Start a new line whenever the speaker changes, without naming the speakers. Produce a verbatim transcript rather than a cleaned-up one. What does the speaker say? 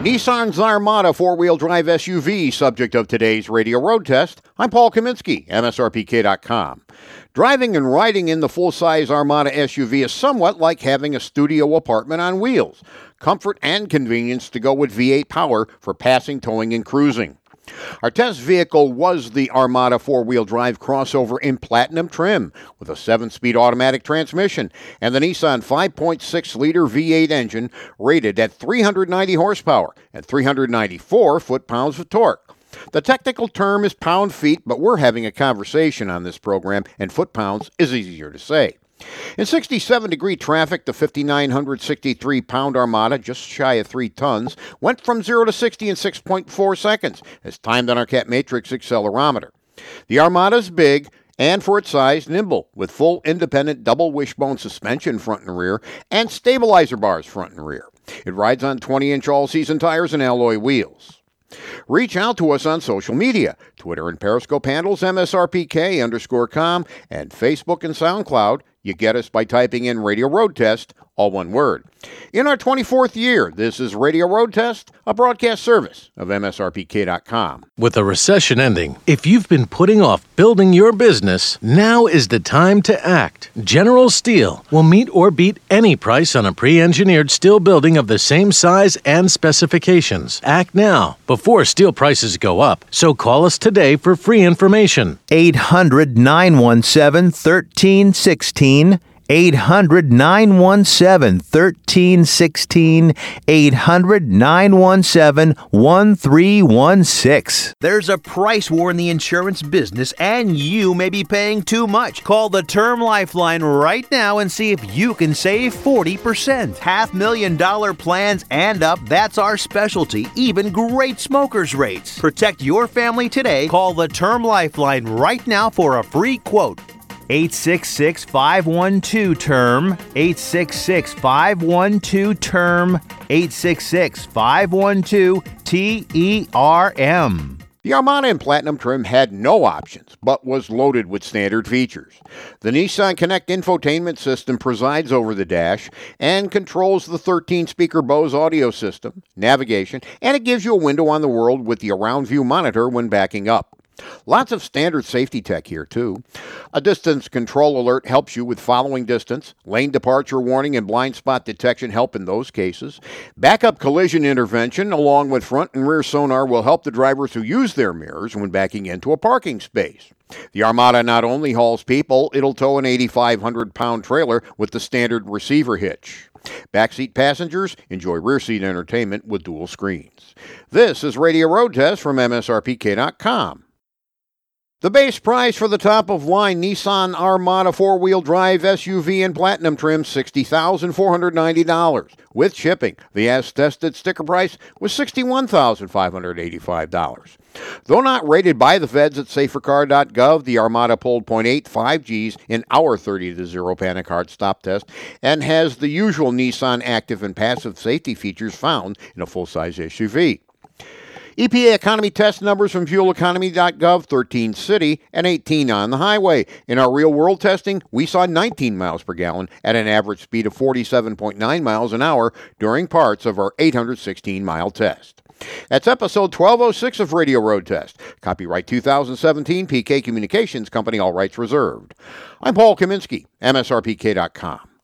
Nissan's Armada four-wheel drive S U V, subject of today's radio road test. I'm Paul Kaminsky, M S R P K dot com. Driving and riding in the full-size Armada S U V is somewhat like having a studio apartment on wheels. Comfort and convenience to go with V eight power for passing, towing, and cruising. Our test vehicle was the Armada four-wheel drive crossover in platinum trim with a seven-speed automatic transmission and the Nissan five point six liter V eight engine rated at three hundred ninety horsepower and three hundred ninety-four foot-pounds of torque. The technical term is pound-feet, but we're having a conversation on this program, and foot-pounds is easier to say. In sixty-seven degree traffic, the five thousand nine hundred sixty-three pound Armada, just shy of three tons, went from zero to sixty in six point four seconds, as timed on our Cat Matrix accelerometer. The Armada's big, and for its size, nimble, with full independent double wishbone suspension front and rear, and stabilizer bars front and rear. It rides on twenty inch all-season tires and alloy wheels. Reach out to us on social media. Twitter and Periscope handles M S R P K underscore com, and Facebook and SoundCloud. You get us by typing in Radio Road Test, all one word. In our twenty-fourth year, this is Radio Road Test, a broadcast service of M S R P K dot com.
With a recession ending, if you've been putting off building your business, now is the time to act. General Steel will meet or beat any price on a pre-engineered steel building of the same size and specifications. Act now, before steel prices go up. So call us today for free information.
eight hundred, nine one seven, one three one six. eight hundred, nine one seven, one three one six. eight hundred, nine one seven, one three one six. There's a price war in the insurance business, and you may be paying too much. Call the Term Lifeline right now and see if you can save forty percent. Half million dollar plans and up, that's our specialty. Even great smokers rates. Protect your family today. Call the Term Lifeline right now for a free quote. eight six six, five one two, T E R M, eight six six, five one two, T E R M, eight six six, five one two, T E R M.
The Armada in platinum trim had no options, but was loaded with standard features. The Nissan Connect infotainment system presides over the dash and controls the thirteen speaker Bose audio system, navigation, and it gives you a window on the world with the around view monitor when backing up. Lots of standard safety tech here, too. A distance control alert helps you with following distance. Lane departure warning and blind spot detection help in those cases. Backup collision intervention, along with front and rear sonar, will help the drivers who use their mirrors when backing into a parking space. The Armada not only hauls people, it'll tow an eighty-five hundred pound trailer with the standard receiver hitch. Backseat passengers enjoy rear seat entertainment with dual screens. This is Radio Road Test from M S R P K dot com. The base price for the top-of-line Nissan Armada four-wheel drive S U V in platinum trim, sixty thousand four hundred ninety dollars. With shipping, the as-tested sticker price was sixty-one thousand five hundred eighty-five dollars. Though not rated by the feds at safer car dot gov, the Armada pulled zero point eight five G's in our thirty to zero panic hard stop test and has the usual Nissan active and passive safety features found in a full-size S U V. E P A economy test numbers from fuel economy dot gov, thirteen city and eighteen on the highway. In our real-world testing, we saw nineteen miles per gallon at an average speed of forty-seven point nine miles an hour during parts of our eight hundred sixteen mile test. That's episode twelve oh six of Radio Road Test. Copyright two thousand seventeen, P K Communications Company, all rights reserved. I'm Paul Kaminsky, M S R P K dot com.